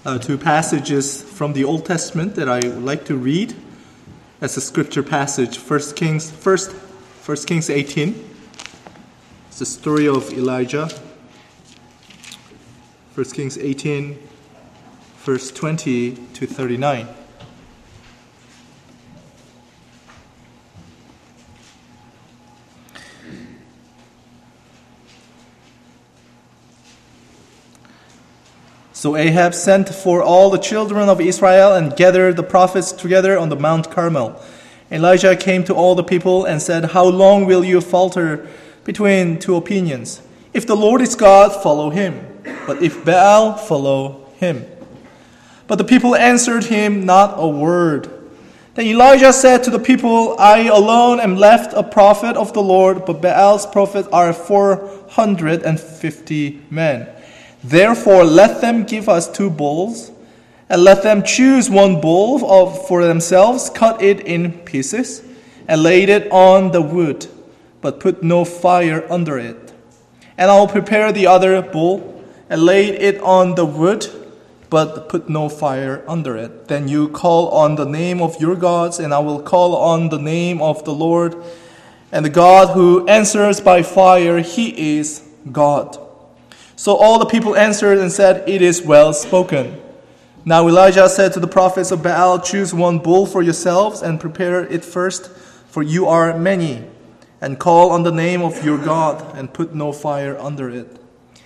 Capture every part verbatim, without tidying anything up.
uh, two passages from the Old Testament that I would like to read as a scripture passage. First Kings, first, First Kings eighteen. It's the story of Elijah. First Kings eighteen, verse twenty to thirty-nine. So Ahab sent for all the children of Israel and gathered the prophets together on the Mount Carmel. Elijah came to all the people and said, "How long will you falter between two opinions? If the Lord is God, follow him. But if Baal, follow him." But the people answered him not a word. Then Elijah said to the people, "I alone am left a prophet of the Lord, but Baal's prophets are four hundred fifty men. Therefore let them give us two bulls, and let them choose one bull of, for themselves, cut it in pieces, and lay it on the wood, but put no fire under it. And I will prepare the other bull, and lay it on the wood, but put no fire under it. Then you call on the name of your gods, and I will call on the name of the Lord. And the God who answers by fire, he is God." So all the people answered and said, "It is well spoken." Now Elijah said to the prophets of Baal, "Choose one bull for yourselves and prepare it first, for you are many. And call on the name of your God and put no fire under it."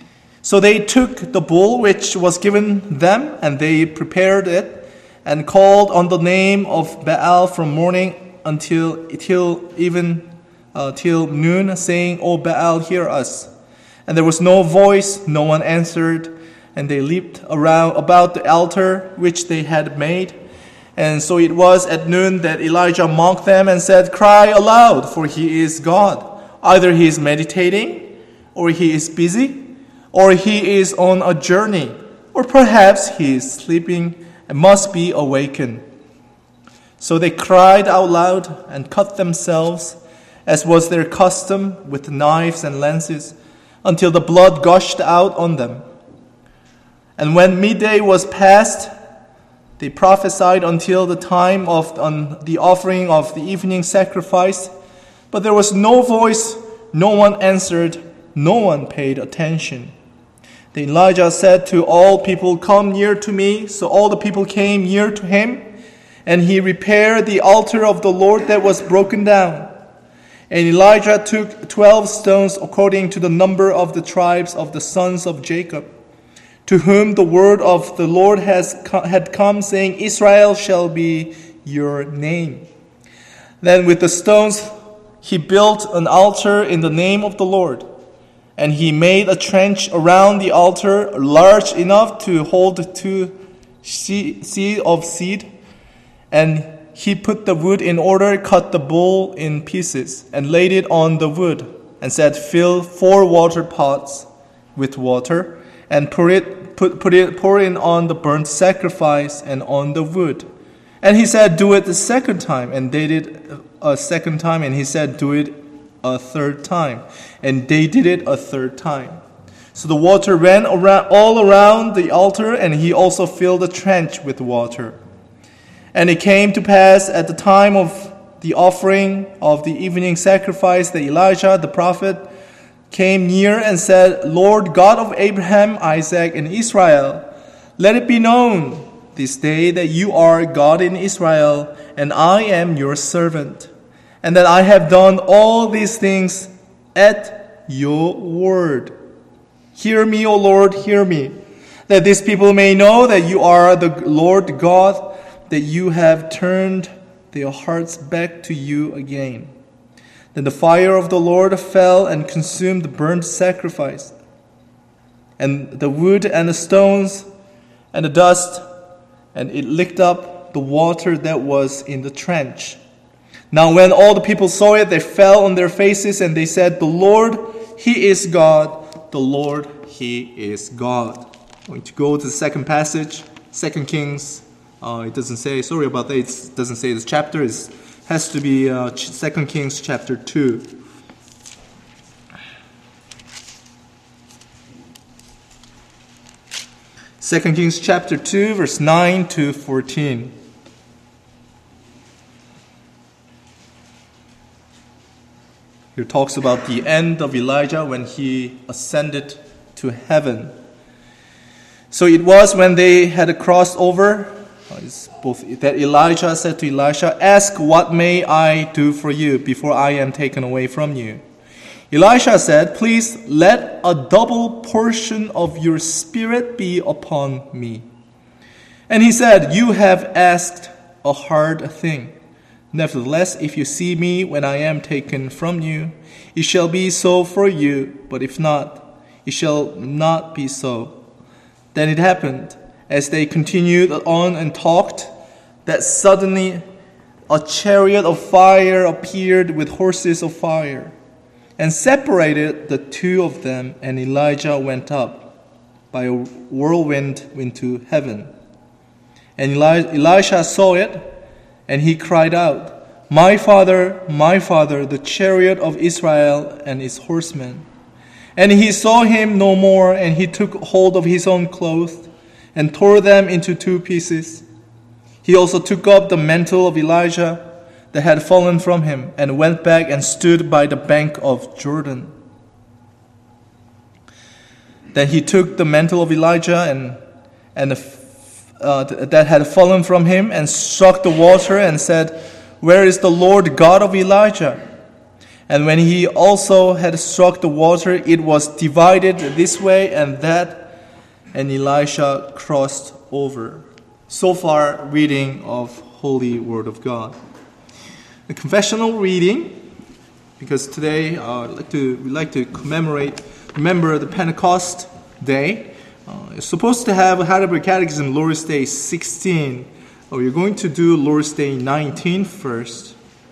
So they took the bull which was given them, and they prepared it and called on the name of Baal from morning until till even uh, till noon, saying, "O Baal, hear us." And there was no voice, no one answered, and they leaped around about the altar which they had made. And so it was at noon that Elijah mocked them and said, "Cry aloud, for he is God. Either he is meditating, or he is busy, or he is on a journey, or perhaps he is sleeping and must be awakened." So they cried out loud and cut themselves, as was their custom, with knives and lances, until the blood gushed out on them. And when midday was past, they prophesied until the time of on the offering of the evening sacrifice. But there was no voice, no one answered, no one paid attention. Then Elijah said to all people, "Come near to me." So all the people came near to him, and he repaired the altar of the Lord that was broken down. And Elijah took twelve stones according to the number of the tribes of the sons of Jacob, to whom the word of the Lord has had come, saying, "Israel shall be your name." Then with the stones he built an altar in the name of the Lord. And he made a trench around the altar large enough to hold two seed of seed. And he put the wood in order, cut the bull in pieces, and laid it on the wood, and said, "Fill four water pots with water, and pour it, put, put it, pour in on the burnt sacrifice and on the wood." And he said, "Do it the second time." And they did it a second time. And he said, "Do it a third time." And they did it a third time. So the water ran around, all around the altar, and he also filled the trench with water. And it came to pass at the time of the offering of the evening sacrifice that Elijah the prophet came near and said, "Lord God of Abraham, Isaac, and Israel, let it be known this day that you are God in Israel, and I am your servant, and that I have done all these things at your word. Hear me, O Lord, hear me, that these people may know that you are the Lord God, that you have turned their hearts back to you again." Then the fire of the Lord fell and consumed the burnt sacrifice, and the wood and the stones and the dust, and it licked up the water that was in the trench. Now when all the people saw it, they fell on their faces, and they said, "The Lord, he is God. The Lord, he is God." I'm going to go to the second passage, Second Kings. Uh, it doesn't say, sorry about that, it doesn't say this chapter. It has to be uh, Second Kings chapter two. Second Kings chapter two, verse nine to fourteen. Here talks about the end of Elijah when he ascended to heaven. So it was when they had crossed over, both that Elijah said to Elisha, "Ask, what may I do for you before I am taken away from you?" Elisha said, "Please let a double portion of your spirit be upon me." And he said, "You have asked a hard thing. Nevertheless, if you see me when I am taken from you, it shall be so for you, but if not, it shall not be so." Then it happened, as they continued on and talked, that suddenly a chariot of fire appeared with horses of fire, and separated the two of them, and Elijah went up by a whirlwind into heaven. And Eli- Elisha saw it, and he cried out, "My father, my father, the chariot of Israel and its horsemen." And he saw him no more, and he took hold of his own clothes and tore them into two pieces. He also took up the mantle of Elijah that had fallen from him, and went back and stood by the bank of Jordan. Then he took the mantle of Elijah and and uh, that had fallen from him, and struck the water, and said, "Where is the Lord God of Elijah?" And when he also had struck the water, it was divided this way and that, and Elisha crossed over. So far, reading of Holy Word of God. The confessional reading, because today uh, I'd like to, we like to commemorate, remember the Pentecost Day. Uh, it's supposed to have a Heidelberg Catechism, Lord's Day sixteen. Uh, we're going to do Lord's Day nineteen first.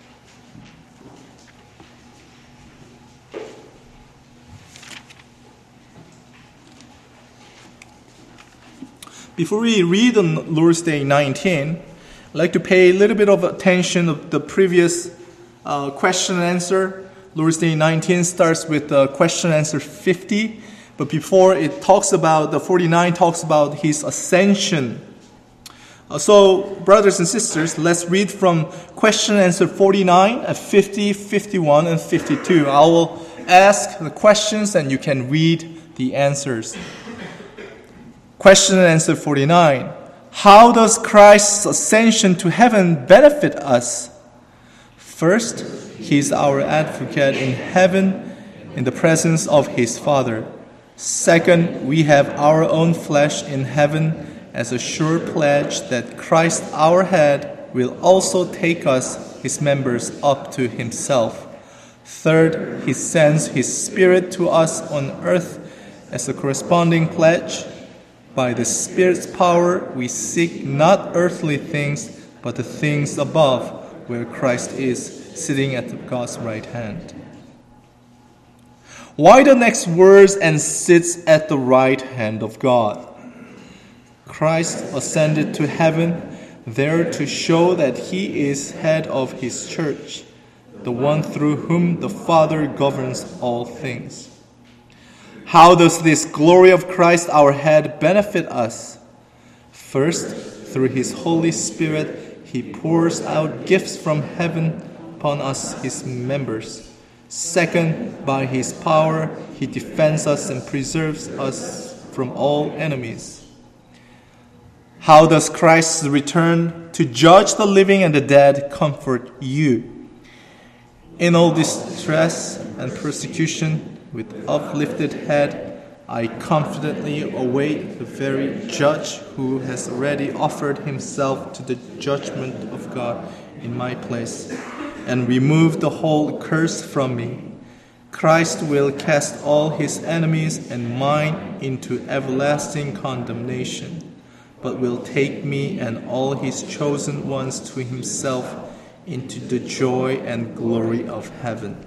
Before we read on Lord's Day nineteen, I'd like to pay a little bit of attention to the previous uh, question and answer. Lord's Day nineteen starts with uh, question and answer fifty, but before it talks about, the forty-nine talks about his ascension. Uh, so, brothers and sisters, let's read from question and answer forty-nine, at fifty, fifty-one, and fifty-two. I will ask the questions and you can read the answers. Question and answer forty-nine. How does Christ's ascension to heaven benefit us? First, he is our advocate in heaven in the presence of his Father. Second, we have our own flesh in heaven as a sure pledge that Christ our head will also take us, his members, up to himself. Third, he sends his Spirit to us on earth as a corresponding pledge. By the Spirit's power, we seek not earthly things, but the things above, where Christ is, sitting at God's right hand. Why the next words, "and sits at the right hand of God"? Christ ascended to heaven, there to show that he is head of his church, the one through whom the Father governs all things. How does this glory of Christ our head benefit us? First, through his Holy Spirit, he pours out gifts from heaven upon us, his members. Second, by his power, he defends us and preserves us from all enemies. How does Christ's return to judge the living and the dead comfort you? In all distress and persecution, with uplifted head, I confidently await the very judge who has already offered himself to the judgment of God in my place and removed the whole curse from me. Christ will cast all his enemies and mine into everlasting condemnation, but will take me and all his chosen ones to himself into the joy and glory of heaven.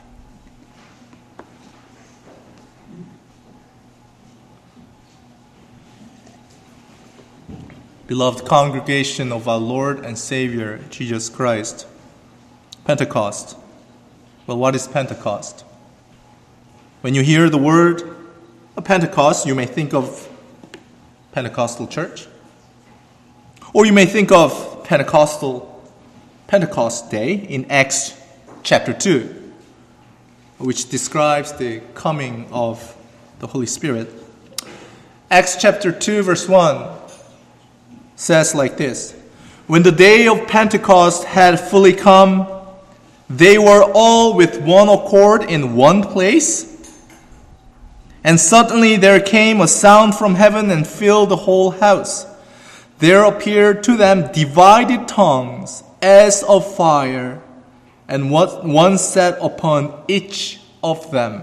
Beloved congregation of our Lord and Savior, Jesus Christ, Pentecost. Well, what is Pentecost? When you hear the word of Pentecost, you may think of Pentecostal church. Or you may think of Pentecostal Pentecost Day in Acts chapter two, which describes the coming of the Holy Spirit. Acts chapter two verse one says like this: When the day of Pentecost had fully come, they were all with one accord in one place. And suddenly there came a sound from heaven and filled the whole house. There appeared to them divided tongues as of fire, and what one sat upon each of them.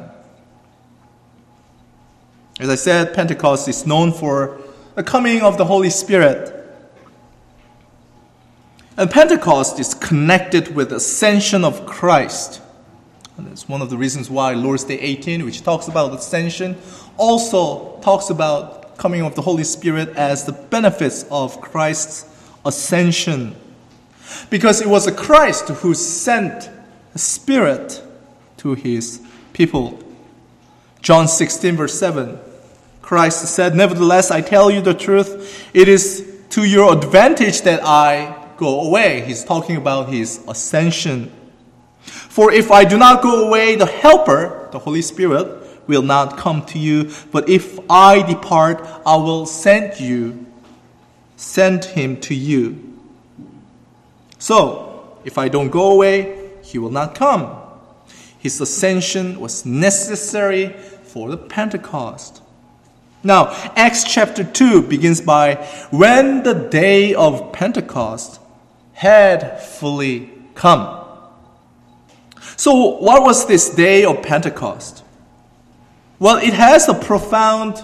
As I said, Pentecost is known for the coming of the Holy Spirit. And Pentecost is connected with the ascension of Christ. And that's one of the reasons why Lord's Day eighteen, which talks about ascension, also talks about coming of the Holy Spirit as the benefits of Christ's ascension. Because it was a Christ who sent the Spirit to his people. John sixteen verse seven, Christ said, "Nevertheless, I tell you the truth, it is to your advantage that I go away." He's talking about his ascension. "For if I do not go away, the Helper, the Holy Spirit, will not come to you. But if I depart, I will send you, send him to you." So, if I don't go away, he will not come. His ascension was necessary for the Pentecost. Now, Acts chapter two begins by, when the day of Pentecost had fully come. So, what was this day of Pentecost? Well, it has a profound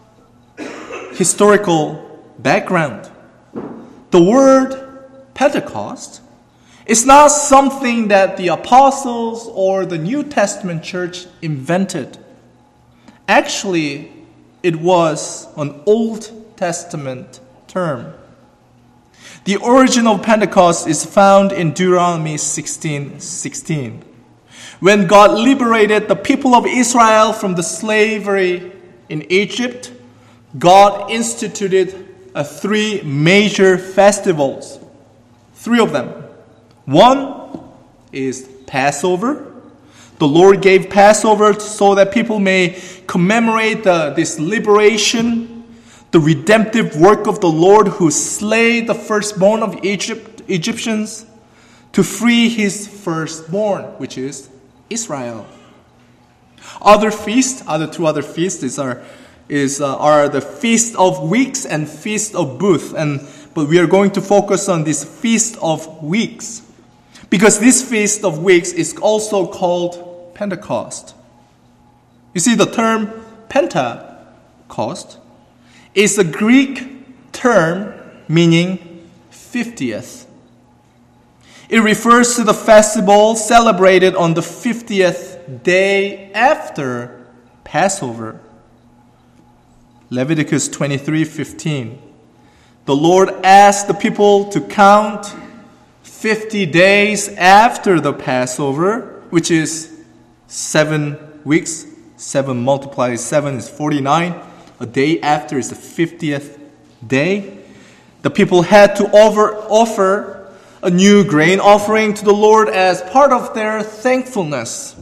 historical background. The word Pentecost is not something that the apostles or the New Testament church invented. Actually, it was an Old Testament term. The origin of Pentecost is found in Deuteronomy sixteen sixteen. When God liberated the people of Israel from the slavery in Egypt, God instituted uh, three major festivals. Three of them. One is Passover. The Lord gave Passover so that people may commemorate the, this liberation, the redemptive work of the Lord who slayed the firstborn of Egypt, Egyptians to free his firstborn, which is Israel. Other feasts, other two other feasts is are is uh, are the Feast of Weeks and Feast of Booths, and but we are going to focus on this Feast of Weeks because this Feast of Weeks is also called Pentecost. You see, the term Pentecost is a Greek term meaning fiftieth. It refers to the festival celebrated on the fiftieth day after Passover. Leviticus twenty-three fifteen. The Lord asked the people to count fifty days after the Passover, which is seven weeks. seven multiplied seven is forty-nine. A day after is the fiftieth day. The people had to offer, offer a new grain offering to the Lord as part of their thankfulness.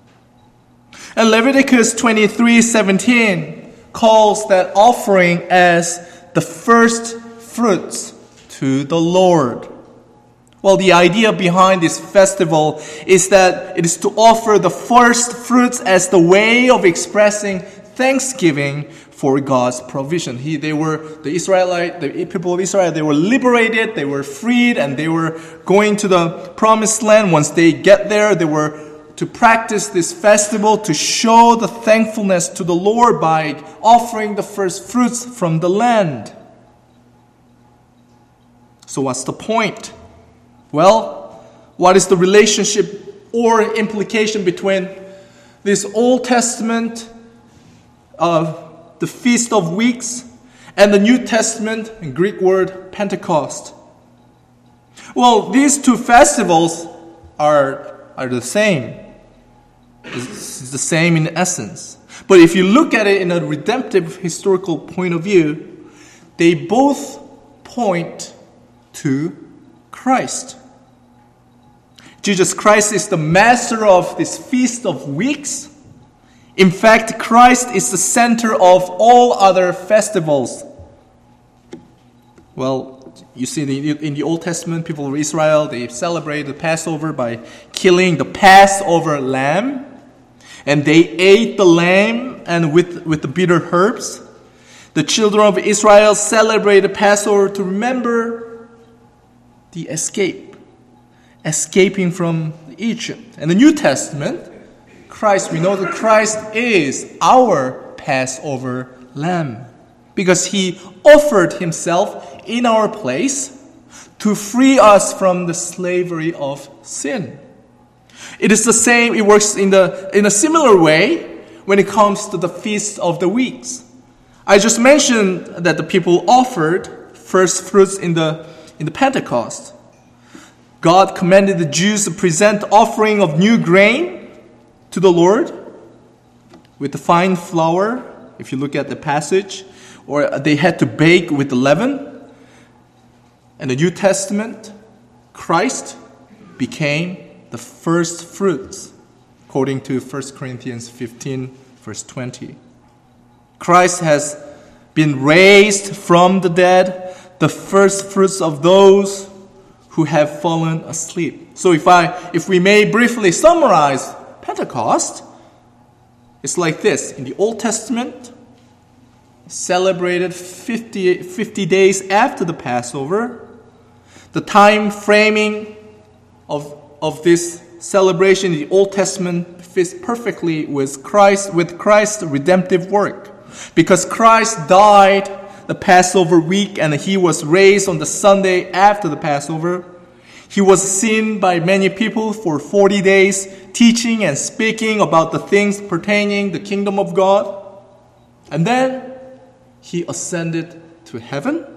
And Leviticus twenty-three seventeen calls that offering as the first fruits to the Lord. Well, the idea behind this festival is that it is to offer the first fruits as the way of expressing thanksgiving for God's provision. He, they were the Israelite, the people of Israel. They were liberated, they were freed, and they were going to the promised land. Once they get there, they were to practice this festival to show the thankfulness to the Lord by offering the first fruits from the land. So, what's the point? Well, what is the relationship or implication between this Old Testament of the Feast of Weeks and the New Testament in Greek word Pentecost? Well, these two festivals are, are the same. It's the same in essence. But if you look at it in a redemptive historical point of view, they both point to Christ. Jesus Christ is the master of this Feast of Weeks. In fact, Christ is the center of all other festivals. Well, you see in the Old Testament, people of Israel, they celebrate the Passover by killing the Passover lamb. And they ate the lamb and with, with the bitter herbs. The children of Israel celebrated Passover to remember the escape. Escaping from Egypt. And the New Testament, Christ, we know that Christ is our Passover lamb. Because he offered himself in our place to free us from the slavery of sin. It is the same, it works in the in a similar way when it comes to the Feast of the Weeks. I just mentioned that the people offered first fruits in the in the Pentecost. God commanded the Jews to present offering of new grain to the Lord with the fine flour, if you look at the passage, or they had to bake with the leaven. And the New Testament, Christ became the first fruits, according to First Corinthians fifteen, verse twenty. Christ has been raised from the dead, the first fruits of those who have fallen asleep. So if I, if we may briefly summarize Pentecost, it's like this. In the Old Testament, celebrated fifty, fifty days after the Passover. The time framing of, of this celebration in the Old Testament fits perfectly with Christ, with Christ's redemptive work. Because Christ died the Passover week and he was raised on the Sunday after the Passover. He was seen by many people for forty days, teaching and speaking about the things pertaining to the kingdom of God. And then he ascended to heaven.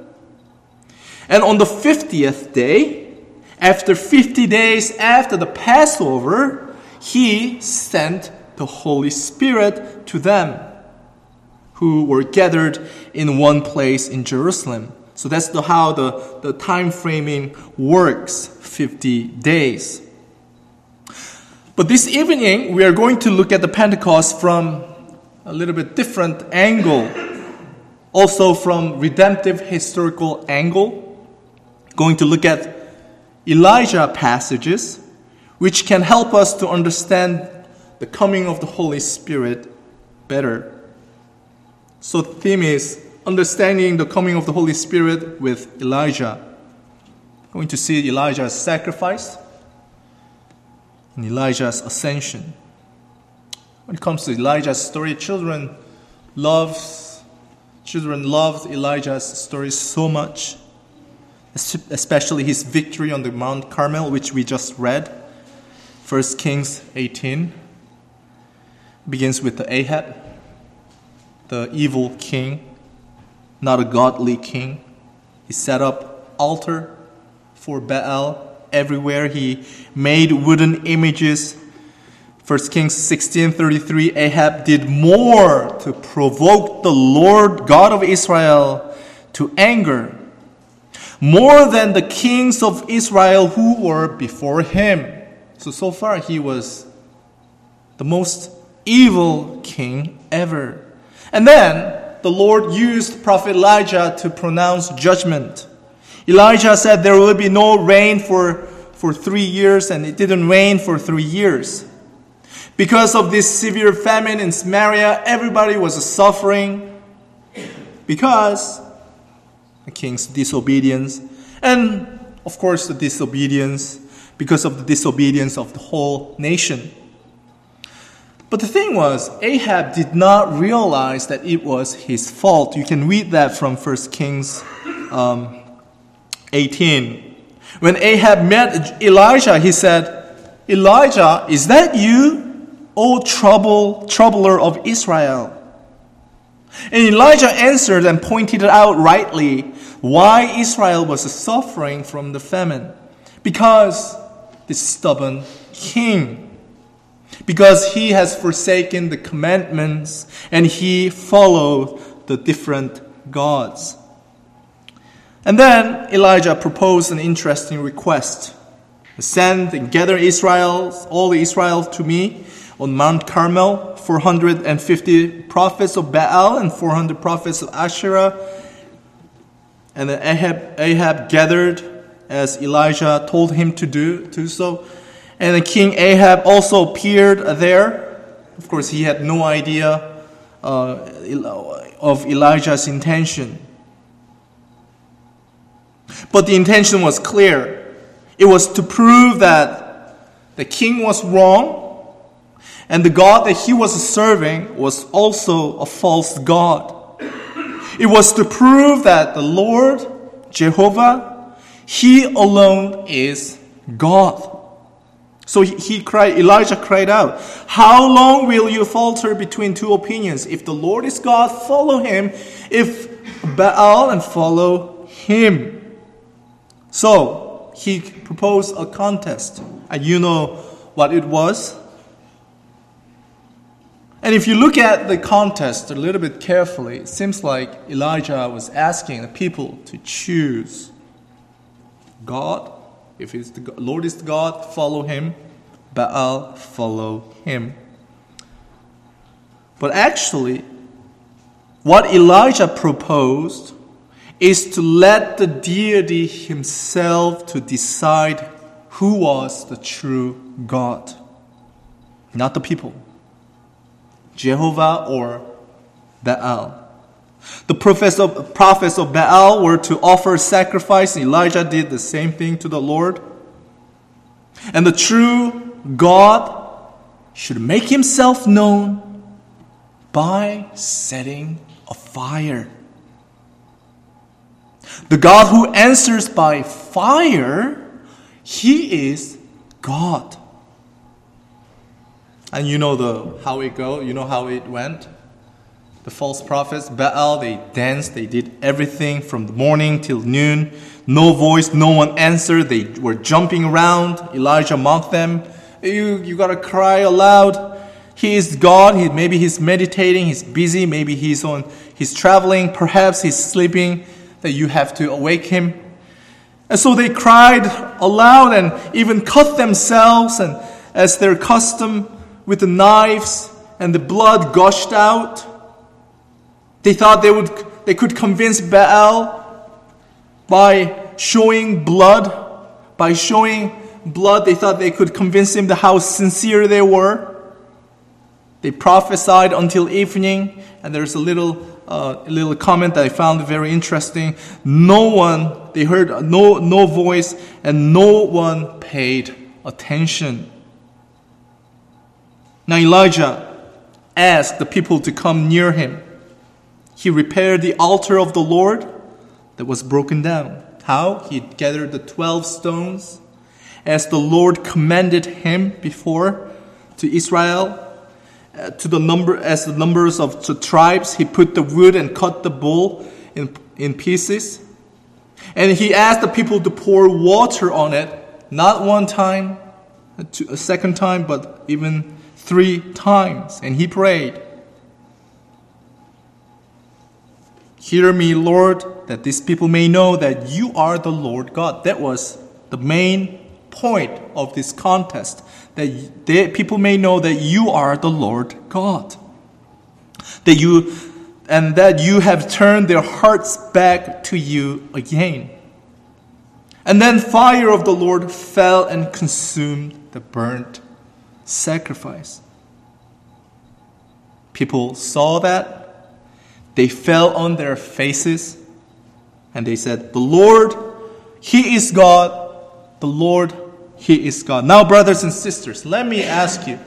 And on the fiftieth day, after fifty days after the Passover, he sent the Holy Spirit to them who were gathered in one place in Jerusalem. So that's the, how the, the time framing works, fifty days. But this evening, we are going to look at the Pentecost from a little bit different angle. Also from redemptive historical angle. Going to look at Elijah passages, which can help us to understand the coming of the Holy Spirit better. So the theme is understanding the coming of the Holy Spirit with Elijah. Going to see Elijah's sacrifice and Elijah's ascension. When it comes to Elijah's story, children loves children loved Elijah's story so much, especially his victory on the Mount Carmel, which we just read. First Kings eighteen begins with the Ahab, the evil king, not a godly king. He set up altar for Baal everywhere. He made wooden images. First Kings sixteen thirty-three, Ahab did more to provoke the Lord God of Israel to anger, more than the kings of Israel who were before him. So, so far he was the most evil king ever. And then the Lord used Prophet Elijah to pronounce judgment. Elijah said there will be no rain for, for three years, and it didn't rain for three years. Because of this severe famine in Samaria, everybody was suffering because the king's disobedience. And, of course, the disobedience, because of the disobedience of the whole nation. But the thing was, Ahab did not realize that it was his fault. You can read that from First Kings um, eighteen. When Ahab met Elijah, he said, Elijah, is that you, O trouble, troubler of Israel? And Elijah answered and pointed out rightly why Israel was suffering from the famine. Because the stubborn king. Because he has forsaken the commandments and he followed the different gods. And then Elijah proposed an interesting request. Send and gather Israel, all Israel to me on Mount Carmel, four hundred fifty prophets of Baal and four hundred prophets of Asherah. And then Ahab, Ahab gathered as Elijah told him to do, to so. And then King Ahab also appeared there. Of course, he had no idea uh, of Elijah's intention. But the intention was clear. It was to prove that the king was wrong, and the God that he was serving was also a false God. It was to prove that the Lord, Jehovah, He alone is God. So he, he cried, Elijah cried out, "How long will you falter between two opinions? If the Lord is God, follow Him. If Baal, and follow him." So he proposed a contest, and you know what it was. And if you look at the contest a little bit carefully, it seems like Elijah was asking the people to choose God. If it's the Lord is God, follow Him. Baal, follow him. But actually, what Elijah proposed is to let the deity himself to decide who was the true God, not the people, Jehovah or Baal. The prophets of, prophets of Baal were to offer sacrifice. Elijah did the same thing to the Lord. And the true God should make himself known by setting a fire. The God who answers by fire, He is God. And you know the how it go. You know how it went. The false prophets, Baal, they danced. They did everything from the morning till noon. No voice, no one answered. They were jumping around. Elijah mocked them. You, you gotta cry aloud. He is God. He, maybe he's meditating. He's busy. Maybe he's on. He's traveling. Perhaps he's sleeping. That you have to awake him. And so they cried aloud and even cut themselves, and as their custom with the knives, and the blood gushed out. They thought they would they could convince Baal by showing blood. By showing blood, they thought they could convince him how sincere they were. They prophesied until evening, and there's a little uh, a little comment that I found very interesting. No one, they heard no no voice, and no one paid attention. Now Elijah asked the people to come near him. He repaired the altar of the Lord that was broken down. How? He gathered the twelve stones as the Lord commanded him before to Israel. Uh, to the number as the numbers of the tribes, he put the wood and cut the bull in in pieces. And he asked the people to pour water on it, not one time, a second time, but even three times. And he prayed, "Hear me, Lord, that these people may know that you are the Lord God." That was the main point of this contest, that they, people may know that you are the Lord God, that you and that you have turned their hearts back to you again. And then fire of the Lord fell and consumed the burnt sacrifice. People saw that. They fell on their faces and they said, "The Lord, He is God. The Lord, He is God." Now, brothers and sisters, let me ask you,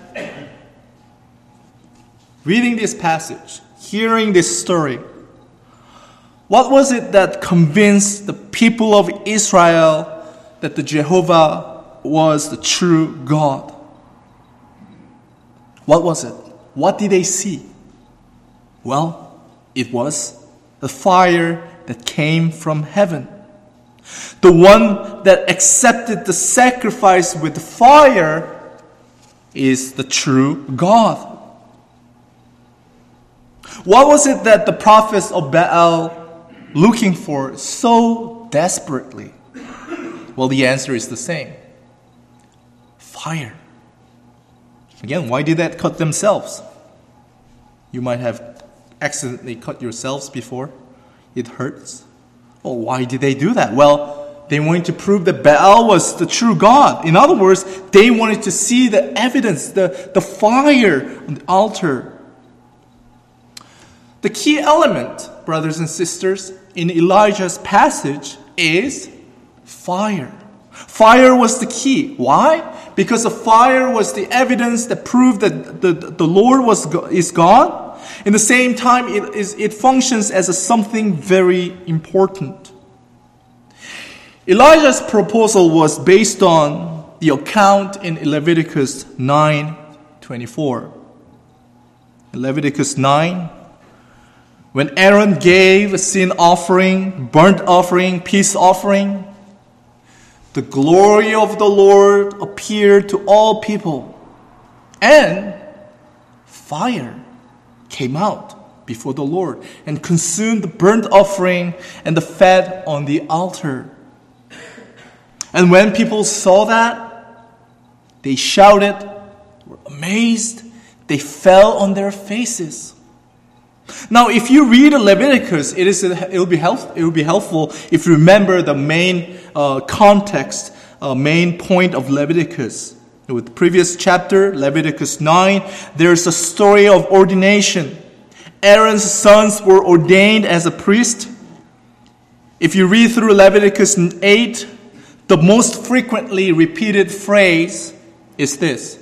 reading this passage, hearing this story, what was it that convinced the people of Israel that the Jehovah was the true God? What was it? What did they see? Well, it was the fire that came from heaven. The one that accepted the sacrifice with fire is the true God. What was it that the prophets of Baal looking for so desperately? Well, the answer is the same. Fire. Again, why did they cut themselves? You might have accidentally cut yourselves before. It hurts. Well, why did they do that? Well, they wanted to prove that Baal was the true God. In other words, they wanted to see the evidence, the, the fire on the altar. The key element, brothers and sisters, in Elijah's passage is fire. Fire was the key. Why? Because the fire was the evidence that proved that the, the Lord was is God. In the same time, it, is, it functions as a something very important. Elijah's proposal was based on the account in Leviticus nine twenty-four. Leviticus nine, when Aaron gave a sin offering, burnt offering, peace offering, the glory of the Lord appeared to all people, and fire came out before the Lord and consumed the burnt offering and the fat on the altar. And when people saw that, they shouted, were amazed, they fell on their faces. Now, if you read Leviticus, it is it will be help, it will be helpful if you remember the main uh, context, uh, main point of Leviticus. With the previous chapter, Leviticus nine, there's a story of ordination. Aaron's sons were ordained as a priest. If you read through Leviticus eight, the most frequently repeated phrase is this: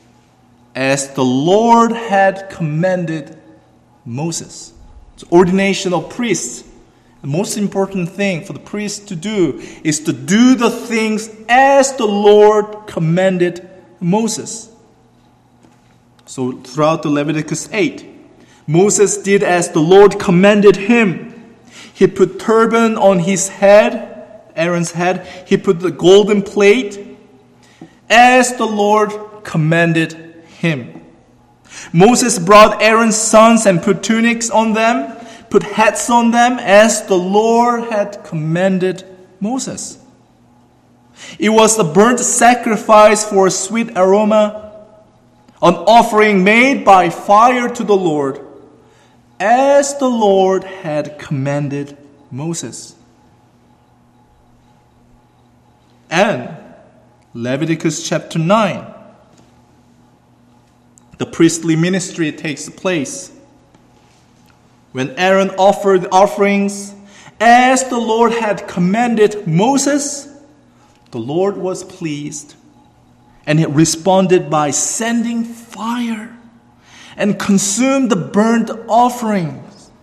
as the Lord had commanded Moses. It's ordination of priests. The most important thing for the priest to do is to do the things as the Lord commanded Moses. So throughout the Leviticus eight, Moses did as the Lord commanded him. He put turban on his head, Aaron's head. He put the golden plate as the Lord commanded him. Moses brought Aaron's sons and put tunics on them, put hats on them as the Lord had commanded Moses. It was a burnt sacrifice for a sweet aroma, an offering made by fire to the Lord, as the Lord had commanded Moses. And Leviticus chapter nine, the priestly ministry takes place. When Aaron offered offerings as the Lord had commanded Moses, the Lord was pleased, and he responded by sending fire and consumed the burnt offerings.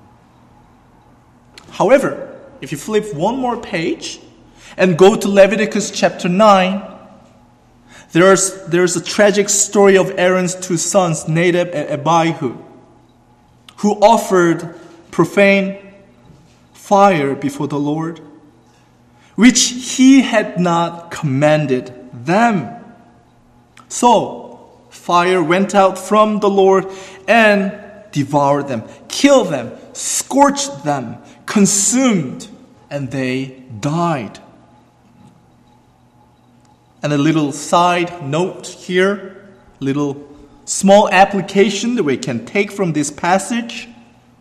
However, if you flip one more page and go to Leviticus chapter nine, there's, there's a tragic story of Aaron's two sons, Nadab and Abihu, who offered profane fire before the Lord, which he had not commanded them. So, fire went out from the Lord and devoured them, killed them, scorched them, consumed, and they died. And a little side note here, little small application that we can take from this passage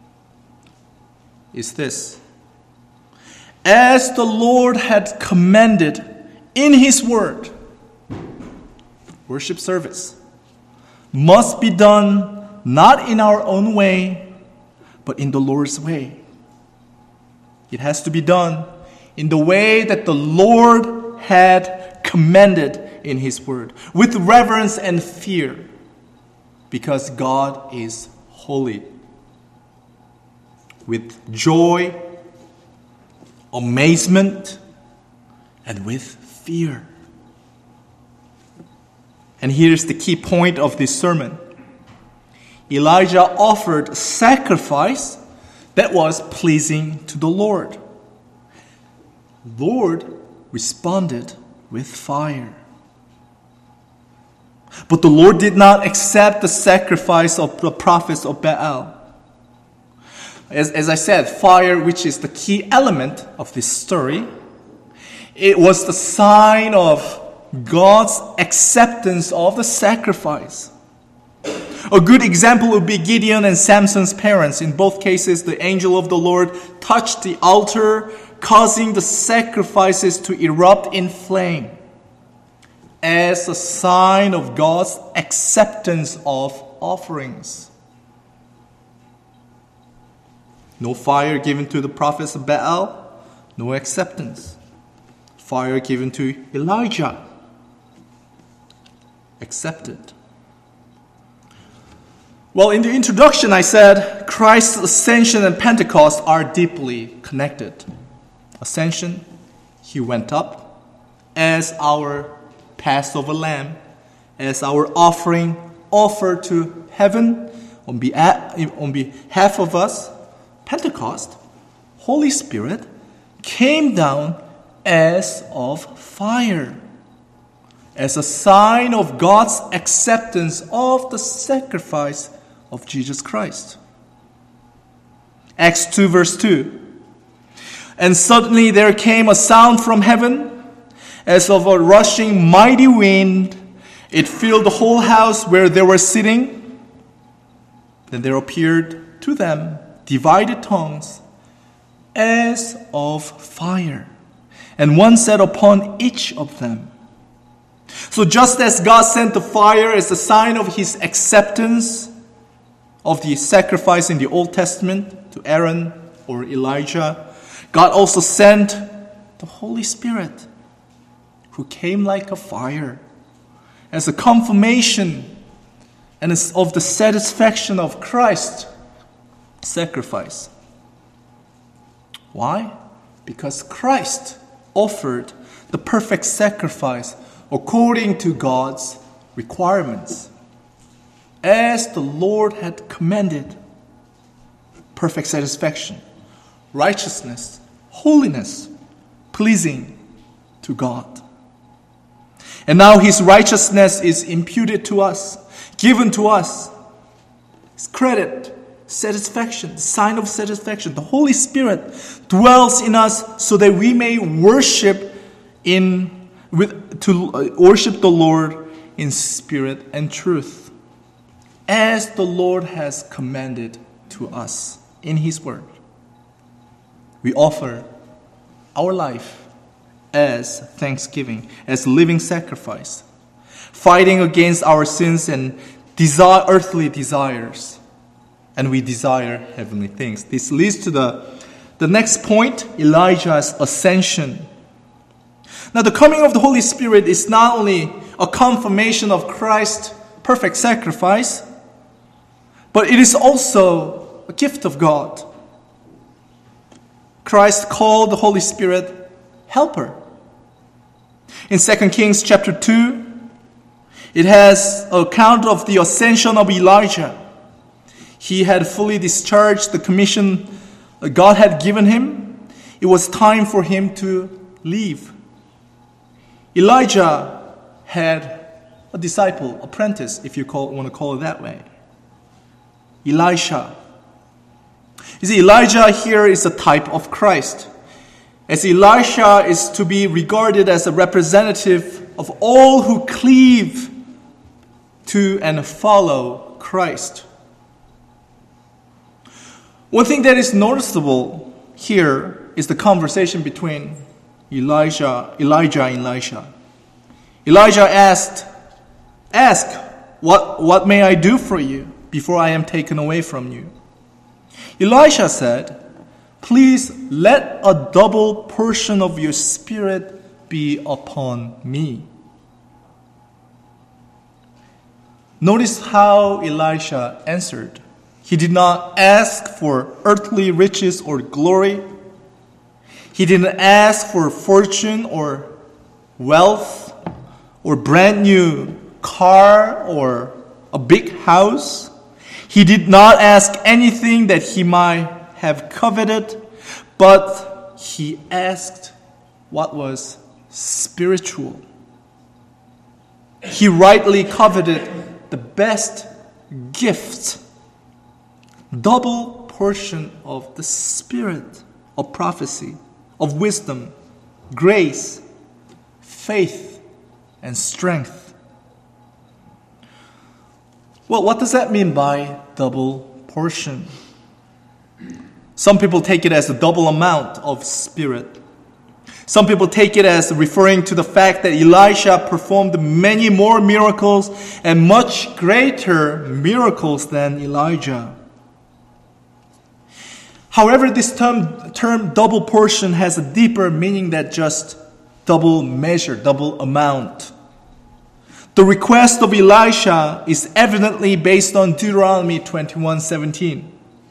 is this: as the Lord had commanded in His word, worship service must be done not in our own way, but in the Lord's way. It has to be done in the way that the Lord had commanded in His word, with reverence and fear, because God is holy. With joy, amazement, and with fear. And here's the key point of this sermon. Elijah offered a sacrifice that was pleasing to the Lord. Lord responded with fire. But the Lord did not accept the sacrifice of the prophets of Baal. As, as I said, fire, which is the key element of this story, It was the sign of God's acceptance of the sacrifice. A good example would be Gideon and Samson's parents. In both cases, the angel of the Lord touched the altar, causing the sacrifices to erupt in flame as a sign of God's acceptance of offerings. No fire given to the prophets of Baal, no acceptance. Fire given to Elijah, accepted. Well, in the introduction, I said Christ's ascension and Pentecost are deeply connected. Ascension, he went up as our Passover lamb, as our offering offered to heaven on behalf, on behalf of us. Pentecost, Holy Spirit came down as of fire, as a sign of God's acceptance of the sacrifice of Jesus Christ. Acts two verse two. And suddenly there came a sound from heaven as of a rushing mighty wind. It filled the whole house where they were sitting. Then there appeared to them divided tongues as of fire, and one sat upon each of them. So just as God sent the fire as a sign of his acceptance of the sacrifice in the Old Testament to Aaron or Elijah, God also sent the Holy Spirit, who came like a fire, as a confirmation and as of the satisfaction of Christ's sacrifice. Why? Because Christ offered the perfect sacrifice according to God's requirements, as the Lord had commanded. Perfect satisfaction, righteousness, holiness, pleasing to God. And now his righteousness is imputed to us, given to us. His credit, satisfaction, sign of satisfaction. The Holy Spirit dwells in us so that we may worship in with to worship the Lord in spirit and truth, as the Lord has commanded to us in his word. We offer our life as thanksgiving, as living sacrifice, fighting against our sins and desire, earthly desires, and we desire heavenly things. This leads to the, the next point, Elijah's ascension. Now, the coming of the Holy Spirit is not only a confirmation of Christ's perfect sacrifice, but it is also a gift of God. Christ called the Holy Spirit helper. In Second Kings chapter two, it has an account of the ascension of Elijah. He had fully discharged the commission God had given him. It was time for him to leave. Elijah had a disciple, apprentice, if you call, want to call it that way. Elisha. You see, Elijah here is a type of Christ, as Elisha is to be regarded as a representative of all who cleave to and follow Christ. One thing that is noticeable here is the conversation between Elijah, Elijah and Elisha. Elijah asked, Ask, what, what may I do for you before I am taken away from you? Elisha said, Please let a double portion of your spirit be upon me. Notice how Elisha answered. He did not ask for earthly riches or glory. He didn't ask for fortune or wealth or brand new car or a big house. He did not ask anything that he might have coveted, but he asked what was spiritual. He rightly coveted the best gift, double portion of the spirit of prophecy, of wisdom, grace, faith, and strength. Well, what does that mean by double portion? Some people take it as a double amount of Spirit. Some people take it as referring to the fact that Elisha performed many more miracles and much greater miracles than Elijah. However, this term, term double portion has a deeper meaning than just double measure, double amount. The request of Elisha is evidently based on Deuteronomy twenty-one seventeen.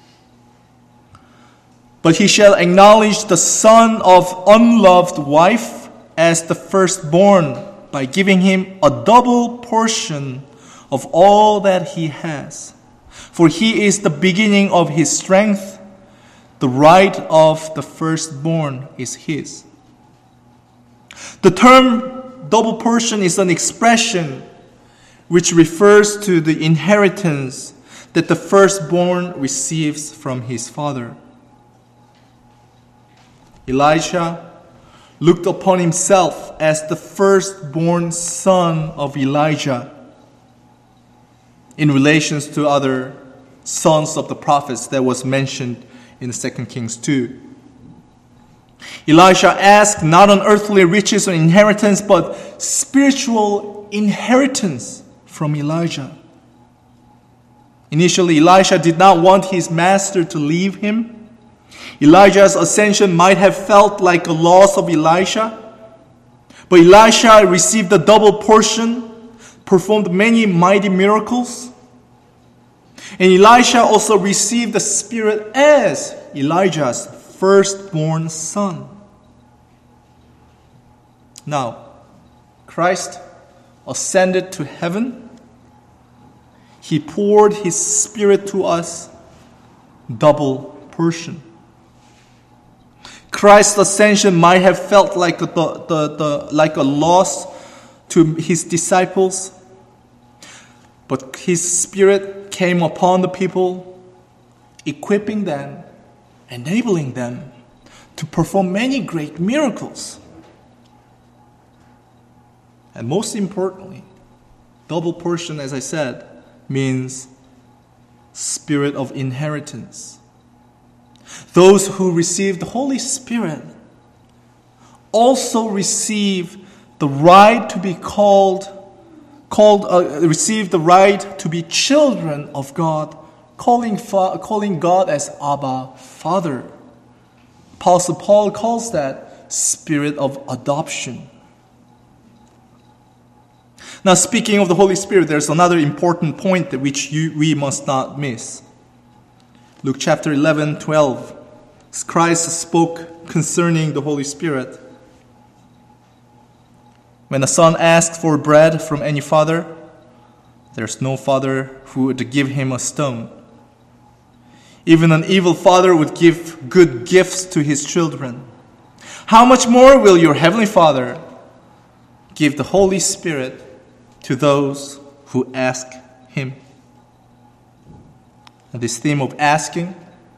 But he shall acknowledge the son of unloved wife as the firstborn by giving him a double portion of all that he has. For he is the beginning of his strength. The right of the firstborn is his. The term double portion is an expression which refers to the inheritance that the firstborn receives from his father. Elisha looked upon himself as the firstborn son of Elijah in relation to other sons of the prophets that was mentioned in Second Kings two. Elisha asked not on earthly riches or inheritance, but spiritual inheritance from Elijah. Initially, Elisha did not want his master to leave him. Elijah's ascension might have felt like a loss of Elisha, but Elisha received a double portion, performed many mighty miracles, and Elisha also received the Spirit as Elijah's firstborn son. Now, Christ ascended to heaven. He poured his Spirit to us, double portion. Christ's ascension might have felt like a, the, the, the, like a loss to his disciples, but his Spirit came upon the people, equipping them, enabling them to perform many great miracles. And most importantly, double portion, as I said, means spirit of inheritance. Those who receive the Holy Spirit also receive the right to be called, called, uh, receive the right to be children of God, calling fa- calling God as Abba, Father. Apostle Paul calls that spirit of adoption. Now, speaking of the Holy Spirit, there's another important point that which you, we must not miss. Luke chapter eleven, twelve. Christ spoke concerning the Holy Spirit. When a son asks for bread from any father, there's no father who would give him a stone. Even an evil father would give good gifts to his children. How much more will your heavenly Father give the Holy Spirit to those who ask him? And this theme of asking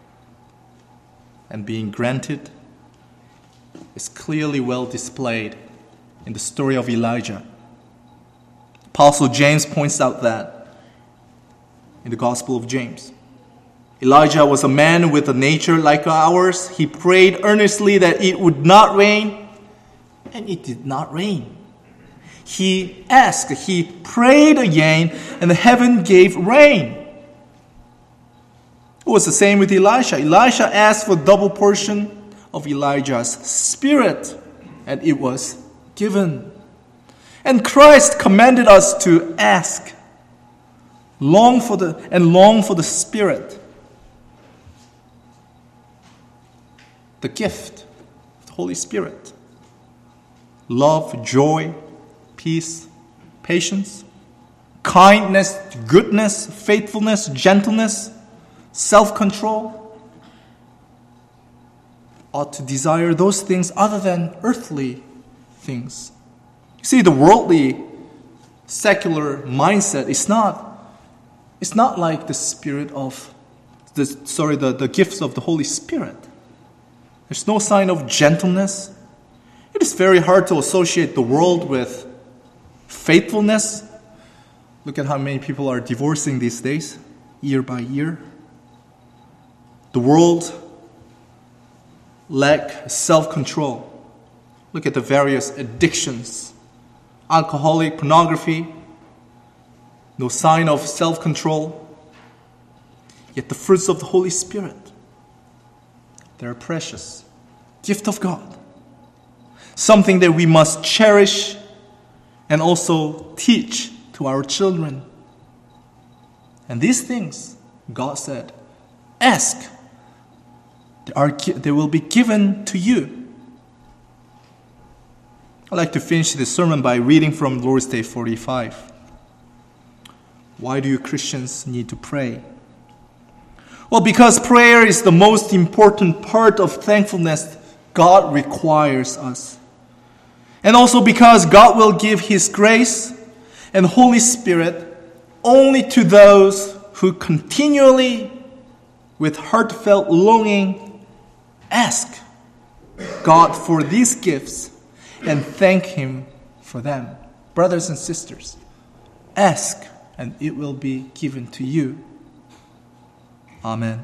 and being granted is clearly well displayed in the story of Elijah. Apostle James points out that in the Gospel of James. Elijah was a man with a nature like ours. He prayed earnestly that it would not rain, and it did not rain. He asked, he prayed again, and the heaven gave rain. It was the same with Elisha. Elisha asked for double portion of Elijah's spirit, and it was given. And Christ commanded us to ask, long for the and long for the Spirit, the gift of the Holy Spirit, love, joy, peace, patience, kindness, goodness, faithfulness, gentleness, self-control. Ought to desire those things other than earthly things. You see, the worldly, secular mindset is not, it's not like the spirit of, the sorry, the, the gifts of the Holy Spirit. There's no sign of gentleness. It is very hard to associate the world with faithfulness. Look at how many people are divorcing these days, year by year. The world lack self-control. Look at the various addictions. Alcoholic, pornography, no sign of self-control. Yet the fruits of the Holy Spirit, they are precious. Gift of God. Something that we must cherish and also teach to our children. And these things, God said, ask. They, are, they will be given to you. I'd like to finish this sermon by reading from Lord's Day forty-five. Why do you Christians need to pray? Well, because prayer is the most important part of thankfulness God requires us. And also because God will give His grace and Holy Spirit only to those who continually, with heartfelt longing, ask God for these gifts and thank Him for them. Brothers and sisters, ask and it will be given to you. Amen.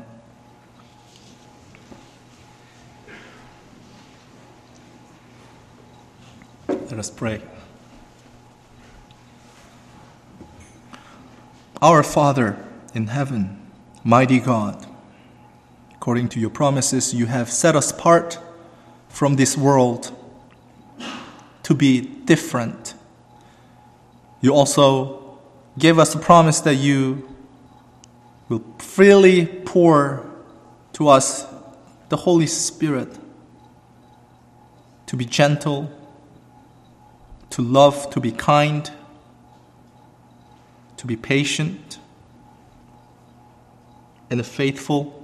Let us pray. Our Father in heaven, mighty God, according to your promises, you have set us apart from this world to be different. You also gave us a promise that you will freely pour to us the Holy Spirit to be gentle, to love, to be kind, to be patient and faithful.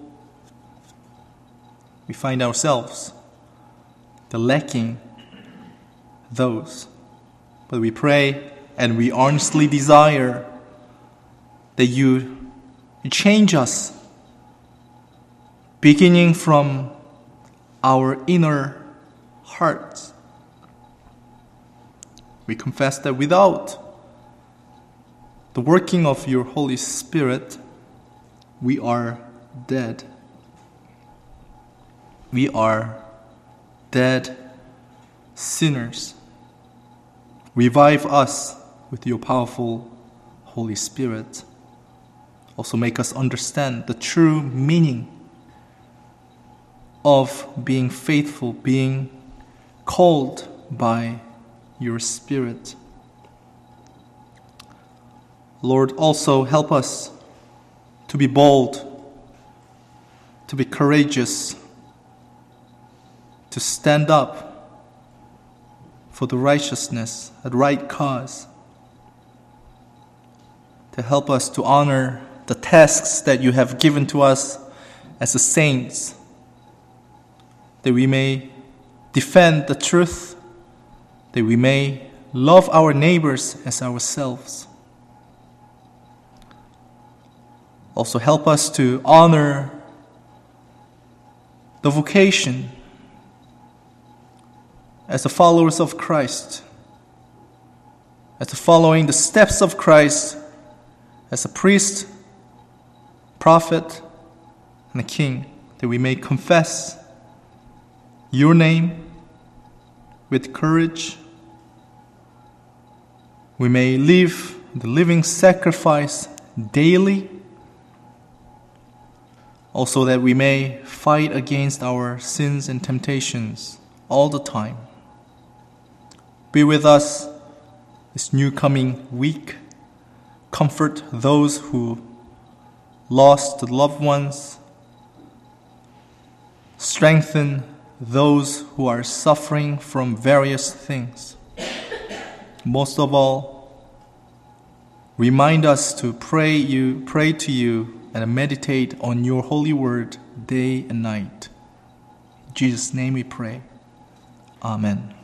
We find ourselves the lacking those. But we pray and we earnestly desire that you change us, beginning from our inner hearts. We confess that without the working of your Holy Spirit, we are dead. We are dead sinners. Revive us with your powerful Holy Spirit. Also make us understand the true meaning of being faithful, being called by your Spirit. Lord, also help us to be bold, to be courageous, to stand up for the righteousness, the right cause, to help us to honor the tasks that you have given to us as the saints, that we may defend the truth, that we may love our neighbors as ourselves. Also help us to honor the vocation as the followers of Christ, as the following the steps of Christ, as a priest, prophet, and a king, that we may confess your name with courage. We may live the living sacrifice daily, also that we may fight against our sins and temptations all the time. Be with us this new coming week. Comfort those who lost loved ones. Strengthen those who are suffering from various things. Most of all, remind us to pray you, pray to you and meditate on your holy word day and night. In Jesus' name we pray. Amen.